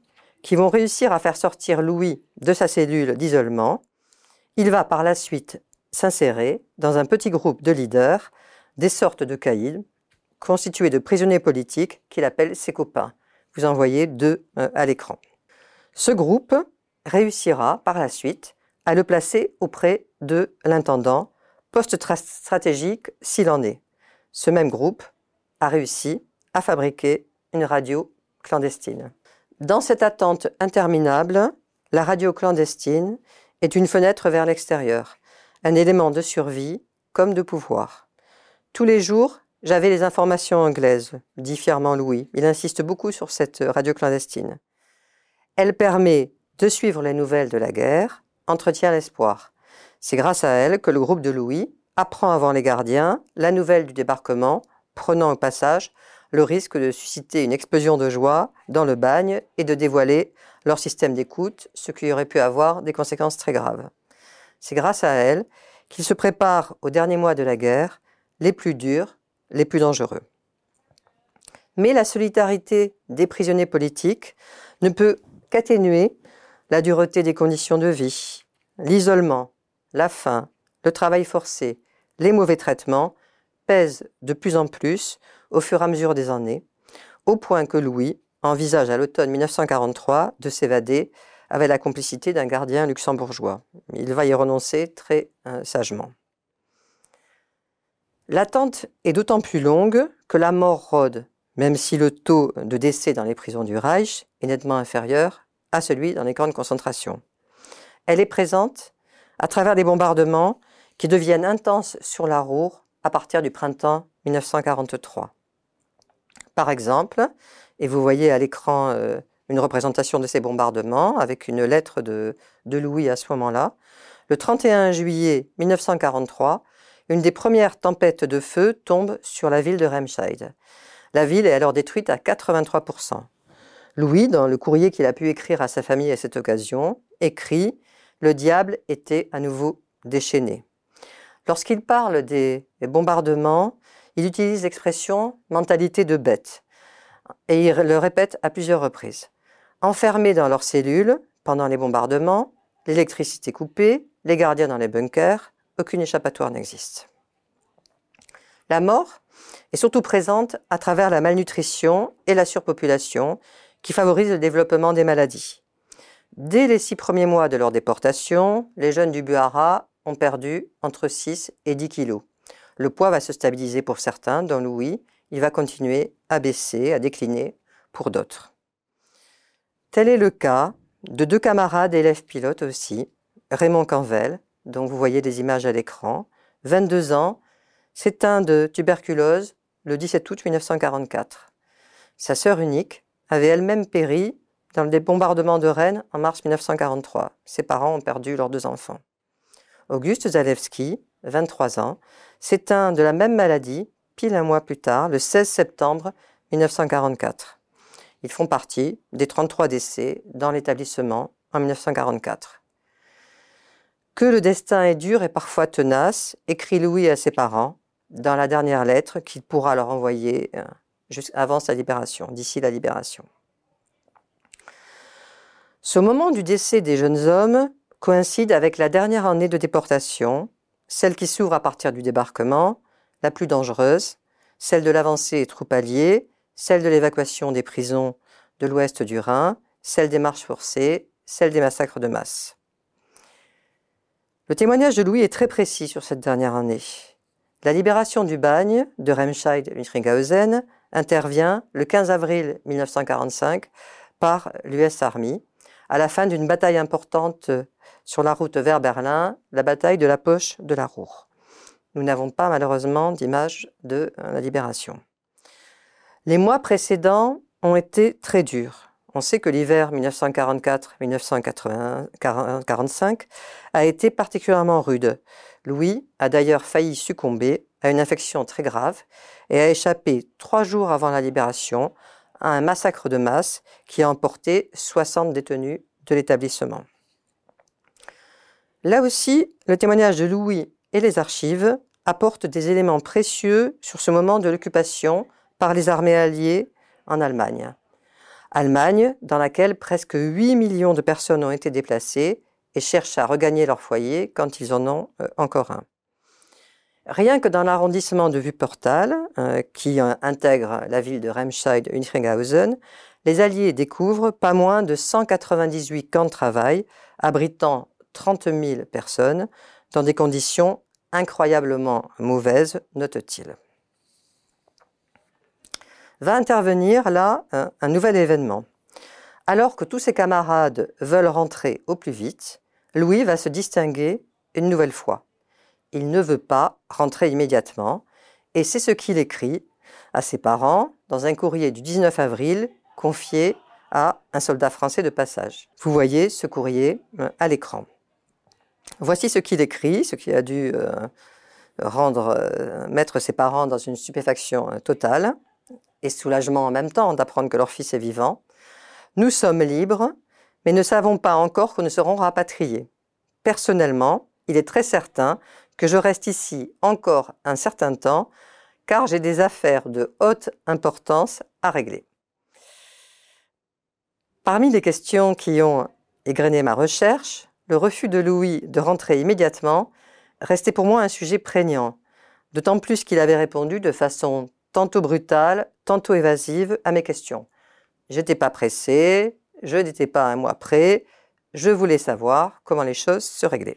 qui vont réussir à faire sortir Louis de sa cellule d'isolement. Il va par la suite s'insérer dans un petit groupe de leaders, des sortes de caïds, constitués de prisonniers politiques qu'il appelle ses copains. Vous en voyez deux euh, à l'écran. Ce groupe réussira par la suite à le placer auprès de l'intendant, poste stratégique s'il en est. Ce même groupe a réussi à fabriquer une radio clandestine. Dans cette attente interminable, la radio clandestine est une fenêtre vers l'extérieur, un élément de survie comme de pouvoir. Tous les jours, j'avais les informations anglaises, dit fièrement Louis. Il insiste beaucoup sur cette radio clandestine. Elle permet de suivre les nouvelles de la guerre, entretient l'espoir. C'est grâce à elle que le groupe de Louis apprend avant les gardiens la nouvelle du débarquement, prenant au passage le risque de susciter une explosion de joie dans le bagne et de dévoiler leur système d'écoute, ce qui aurait pu avoir des conséquences très graves. C'est grâce à elle qu'ils se préparent aux derniers mois de la guerre, les plus durs, les plus dangereux. Mais la solidarité des prisonniers politiques ne peut qu'atténuer la dureté des conditions de vie. L'isolement, la faim, le travail forcé, les mauvais traitements pèsent de plus en plus au fur et à mesure des années, au point que Louis envisage à l'automne mille neuf cent quarante-trois de s'évader avec la complicité d'un gardien luxembourgeois. Il va y renoncer très euh, sagement. L'attente est d'autant plus longue que la mort rôde, même si le taux de décès dans les prisons du Reich est nettement inférieur à celui dans les camps de concentration. Elle est présente à travers des bombardements qui deviennent intenses sur la Ruhr à partir du printemps mille neuf cent quarante-trois. Par exemple, et vous voyez à l'écran euh, une représentation de ces bombardements avec une lettre de, de Louis à ce moment-là, le trente et un juillet mille neuf cent quarante-trois, une des premières tempêtes de feu tombe sur la ville de Remscheid. La ville est alors détruite à quatre-vingt-trois pour cent. Louis, dans le courrier qu'il a pu écrire à sa famille à cette occasion, écrit « Le diable était à nouveau déchaîné ». Lorsqu'il parle des bombardements, il utilise l'expression « mentalité de bête » et il le répète à plusieurs reprises. Enfermés dans leurs cellules pendant les bombardements, l'électricité coupée, les gardiens dans les bunkers, aucune échappatoire n'existe. La mort est surtout présente à travers la malnutrition et la surpopulation qui favorisent le développement des maladies. Dès les six premiers mois de leur déportation, les jeunes du Buhara ont perdu entre six et dix kilos. Le poids va se stabiliser pour certains, dont Louis, il va continuer à baisser, à décliner pour d'autres. Tel est le cas de deux camarades élèves pilotes aussi, Raymond Canvel, dont vous voyez des images à l'écran, vingt-deux ans, s'éteint de tuberculose le dix-sept août mille neuf cent quarante-quatre. Sa sœur unique avait elle-même péri dans le bombardement de Rennes en mars mille neuf cent quarante-trois. Ses parents ont perdu leurs deux enfants. Auguste Zalewski, vingt-trois ans, s'éteint de la même maladie pile un mois plus tard, le seize septembre mille neuf cent quarante-quatre. Ils font partie des trente-trois décès dans l'établissement en mille neuf cent quarante-quatre. Que le destin est dur et parfois tenace, écrit Louis à ses parents dans la dernière lettre qu'il pourra leur envoyer avant sa libération, d'ici la libération. Ce moment du décès des jeunes hommes coïncide avec la dernière année de déportation, celle qui s'ouvre à partir du débarquement, la plus dangereuse, celle de l'avancée des troupes alliées, celle de l'évacuation des prisons de l'ouest du Rhin, celle des marches forcées, celle des massacres de masse. Le témoignage de Louis est très précis sur cette dernière année. La libération du bagne de Remscheid-Lüttringhausen intervient le quinze avril mille neuf cent quarante-cinq par l'U S Army, à la fin d'une bataille importante sur la route vers Berlin, la bataille de la Poche de la Ruhr. Nous n'avons pas malheureusement d'image de la libération. Les mois précédents ont été très durs. On sait que l'hiver mille neuf cent quarante-quatre mille neuf cent quarante-cinq a été particulièrement rude. Louis a d'ailleurs failli succomber à une infection très grave et a échappé trois jours avant la libération à un massacre de masse qui a emporté soixante détenus de l'établissement. Là aussi, le témoignage de Louis et les archives apportent des éléments précieux sur ce moment de l'occupation par les armées alliées en Allemagne. Allemagne, dans laquelle presque huit millions de personnes ont été déplacées et cherchent à regagner leur foyer quand ils en ont euh, encore un. Rien que dans l'arrondissement de Wuppertal, euh, qui euh, intègre la ville de Remscheid-Hütchenhausen, les Alliés découvrent pas moins de cent quatre-vingt-dix-huit camps de travail abritant trente mille personnes dans des conditions incroyablement mauvaises, note-t-il. Va intervenir là un, un nouvel événement. Alors que tous ses camarades veulent rentrer au plus vite, Louis va se distinguer une nouvelle fois. Il ne veut pas rentrer immédiatement, et c'est ce qu'il écrit à ses parents dans un courrier du dix-neuf avril confié à un soldat français de passage. Vous voyez ce courrier à l'écran. Voici ce qu'il écrit, ce qui a dû euh, rendre, euh, mettre ses parents dans une stupéfaction euh, totale et soulagement en même temps d'apprendre que leur fils est vivant. Nous sommes libres, mais ne savons pas encore que nous serons rapatriés. Personnellement, il est très certain que je reste ici encore un certain temps, car j'ai des affaires de haute importance à régler. Parmi les questions qui ont égrené ma recherche, le refus de Louis de rentrer immédiatement restait pour moi un sujet prégnant, d'autant plus qu'il avait répondu de façon tantôt brutale, tantôt évasive à mes questions. J'étais pas pressé, je n'étais pas un mois près, je voulais savoir comment les choses se réglaient.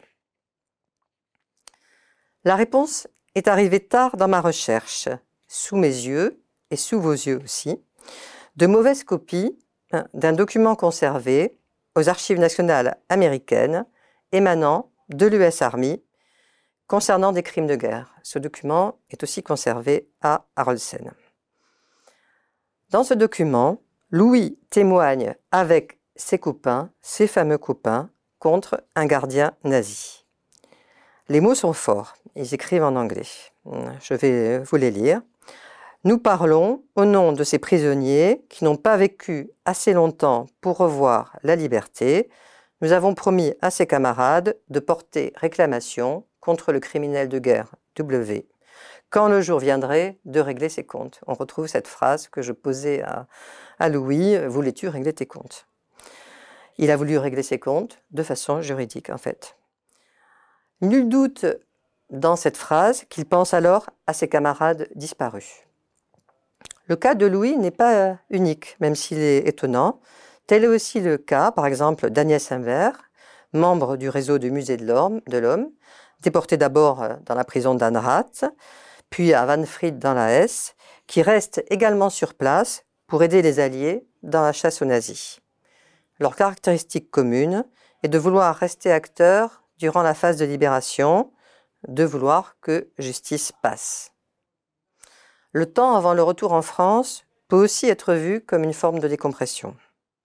La réponse est arrivée tard dans ma recherche, sous mes yeux et sous vos yeux aussi, de mauvaises copies d'un document conservé aux Archives nationales américaines émanant de l'U S Army concernant des crimes de guerre. Ce document est aussi conservé à Arolsen. Dans ce document, Louis témoigne avec ses copains, ses fameux copains, contre un gardien nazi. Les mots sont forts, ils écrivent en anglais. Je vais vous les lire. Nous parlons au nom de ces prisonniers qui n'ont pas vécu assez longtemps pour revoir la liberté. Nous avons promis à ces camarades de porter réclamation contre le criminel de guerre W, quand le jour viendrait de régler ses comptes. On retrouve cette phrase que je posais à, à Louis, « Voulais-tu régler tes comptes ?» Il a voulu régler ses comptes de façon juridique, en fait. Nul doute dans cette phrase qu'il pense alors à ses camarades disparus. Le cas de Louis n'est pas unique, même s'il est étonnant. Tel est aussi le cas, par exemple, d'Agnès Imbert, membre du réseau du Musée de l'Homme, déportée d'abord dans la prison d'Anrath, puis à Wanfried dans la Hesse, qui reste également sur place pour aider les Alliés dans la chasse aux nazis. Leur caractéristique commune est de vouloir rester acteurs durant la phase de libération, de vouloir que justice passe. Le temps avant le retour en France peut aussi être vu comme une forme de décompression.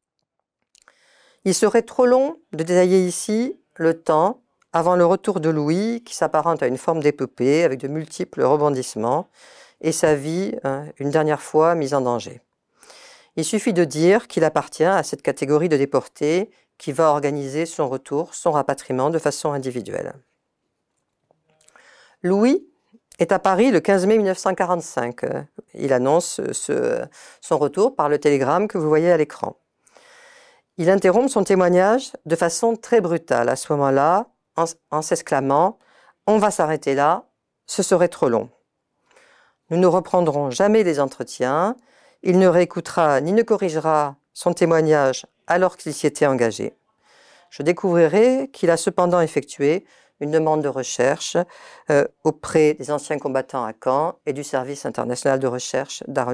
Il serait trop long de détailler ici le temps avant le retour de Louis, qui s'apparente à une forme d'épopée avec de multiples rebondissements, et sa vie, hein, une dernière fois, mise en danger. Il suffit de dire qu'il appartient à cette catégorie de déportés qui va organiser son retour, son rapatriement de façon individuelle. Louis est à Paris le quinze mai mille neuf cent quarante-cinq. Il annonce ce, son retour par le télégramme que vous voyez à l'écran. Il interrompt son témoignage de façon très brutale à ce moment-là, en, en s'exclamant « On va s'arrêter là, ce serait trop long. Nous ne reprendrons jamais les entretiens, il ne réécoutera ni ne corrigera son témoignage alors qu'il s'y était engagé. Je découvrirai qu'il a cependant effectué une demande de recherche euh, auprès des anciens combattants à Caen et du service international de recherche d'Arolsen. »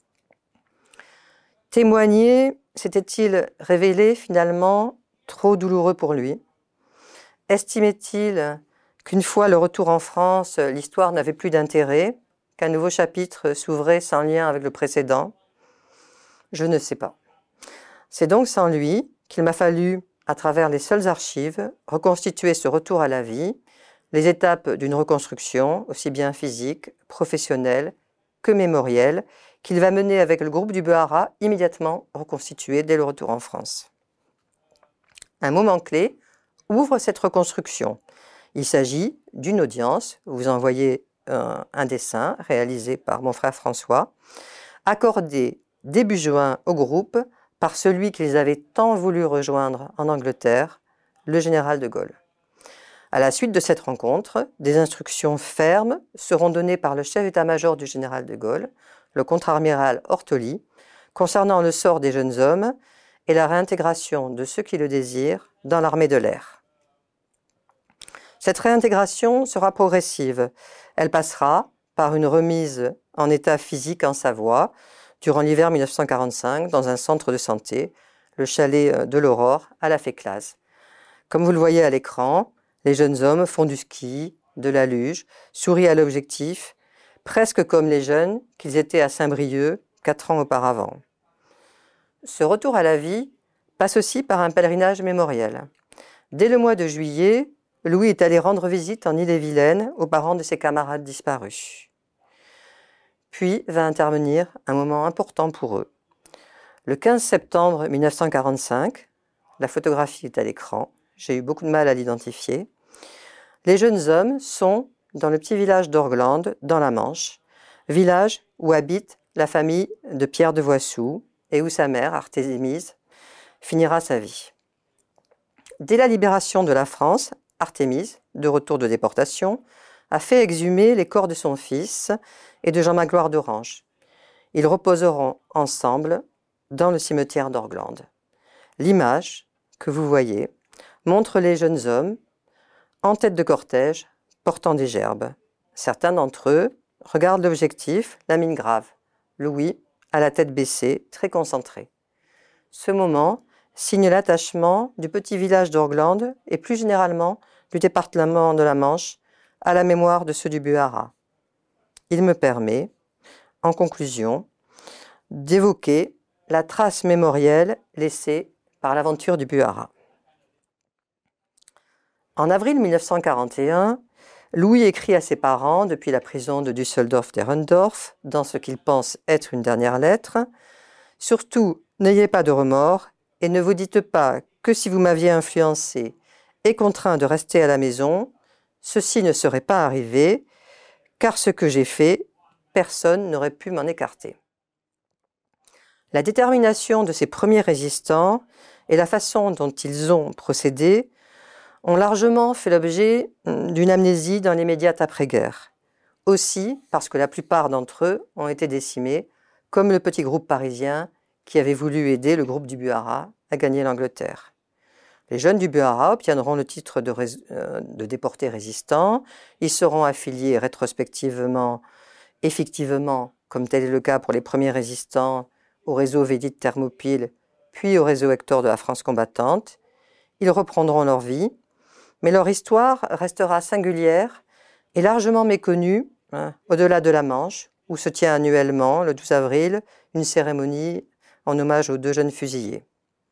Témoigner, s'était-il révélé finalement trop douloureux pour lui? Estimait-il qu'une fois le retour en France, l'histoire n'avait plus d'intérêt, qu'un nouveau chapitre s'ouvrait sans lien avec le précédent? Je ne sais pas. C'est donc sans lui qu'il m'a fallu, à travers les seules archives, reconstituer ce retour à la vie, les étapes d'une reconstruction, aussi bien physique, professionnelle que mémorielle, qu'il va mener avec le groupe du Beharra, immédiatement reconstitué dès le retour en France. Un moment clé ouvre cette reconstruction. Il s'agit d'une audience, vous en voyez un, un dessin réalisé par mon frère François, accordé début juin au groupe par celui qu'ils avaient tant voulu rejoindre en Angleterre, le général de Gaulle. À la suite de cette rencontre, des instructions fermes seront données par le chef d'état-major du général de Gaulle, le contre-amiral Ortoli, concernant le sort des jeunes hommes et la réintégration de ceux qui le désirent dans l'armée de l'air. Cette réintégration sera progressive. Elle passera par une remise en état physique en Savoie durant l'hiver mille neuf cent quarante-cinq dans un centre de santé, le chalet de l'Aurore à la Féclaz. Comme vous le voyez à l'écran, les jeunes hommes font du ski, de la luge, sourient à l'objectif, presque comme les jeunes qu'ils étaient à Saint-Brieuc quatre ans auparavant. Ce retour à la vie passe aussi par un pèlerinage mémoriel. Dès le mois de juillet, Louis est allé rendre visite en Ille-et-Vilaine aux parents de ses camarades disparus. Puis va intervenir un moment important pour eux. Le quinze septembre mille neuf cent quarante-cinq, la photographie est à l'écran, j'ai eu beaucoup de mal à l'identifier. Les jeunes hommes sont dans le petit village d'Orglande, dans la Manche, village où habite la famille de Pierre de Voissou et où sa mère, Artémise, finira sa vie. Dès la libération de la France, Artémise, de retour de déportation, a fait exhumer les corps de son fils et de Jean-Magloire d'Orange. Ils reposeront ensemble dans le cimetière d'Orglande. L'image que vous voyez montre les jeunes hommes en tête de cortège, portant des gerbes. Certains d'entre eux regardent l'objectif, la mine grave. Louis, à la tête baissée, très concentré. Ce moment signe l'attachement du petit village d'Orglande et plus généralement du département de la Manche à la mémoire de ceux du Buharat. Il me permet, en conclusion, d'évoquer la trace mémorielle laissée par l'aventure du Buharat. En avril mille neuf cent quarante et un, Louis écrit à ses parents depuis la prison de Düsseldorf-Derendorf, dans ce qu'il pense être une dernière lettre. « Surtout, n'ayez pas de remords et ne vous dites pas que si vous m'aviez influencé et contraint de rester à la maison, ceci ne serait pas arrivé, car ce que j'ai fait, personne n'aurait pu m'en écarter. » La détermination de ces premiers résistants et la façon dont ils ont procédé ont largement fait l'objet d'une amnésie dans l'immédiat après-guerre. Aussi parce que la plupart d'entre eux ont été décimés, comme le petit groupe parisien qui avait voulu aider le groupe du Buharat à gagner l'Angleterre. Les jeunes du Buharat obtiendront le titre de, euh, de déportés résistants. Ils seront affiliés rétrospectivement, effectivement, comme tel est le cas pour les premiers résistants, au réseau Védite Thermopyle, puis au réseau Hector de la France combattante. Ils reprendront leur vie, mais leur histoire restera singulière et largement méconnue hein, au-delà de la Manche, où se tient annuellement, le douze avril, une cérémonie en hommage aux deux jeunes fusillés.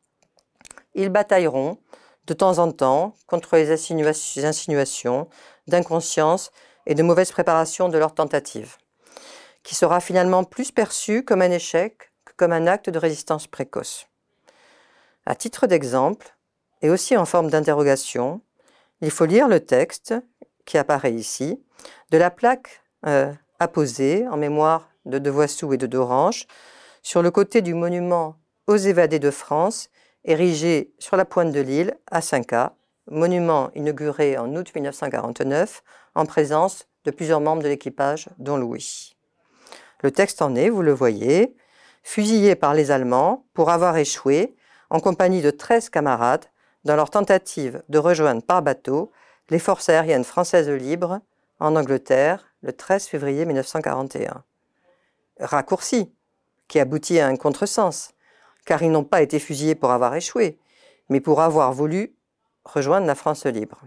Ils batailleront de temps en temps contre les insinuations d'inconscience et de mauvaise préparation de leur tentative, qui sera finalement plus perçue comme un échec que comme un acte de résistance précoce. À titre d'exemple, et aussi en forme d'interrogation, il faut lire le texte qui apparaît ici, de la plaque euh, apposée en mémoire de De Voissou et de d'Orange sur le côté du monument aux évadés de France, érigé sur la pointe de l'île à Cinq-Caux, monument inauguré en août mille neuf cent quarante-neuf en présence de plusieurs membres de l'équipage, dont Louis. Le texte en est, vous le voyez, fusillé par les Allemands pour avoir échoué en compagnie de treize camarades dans leur tentative de rejoindre par bateau les forces aériennes françaises libres en Angleterre le treize février mille neuf cent quarante et un. Raccourci, qui aboutit à un contresens, car ils n'ont pas été fusillés pour avoir échoué, mais pour avoir voulu rejoindre la France libre.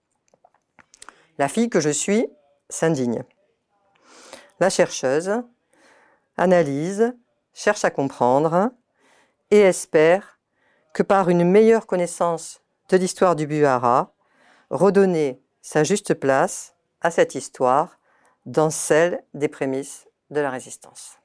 La fille que je suis s'indigne. La chercheuse analyse, cherche à comprendre et espère que par une meilleure connaissance de l'histoire du Buharat, redonner sa juste place à cette histoire dans celle des prémices de la résistance.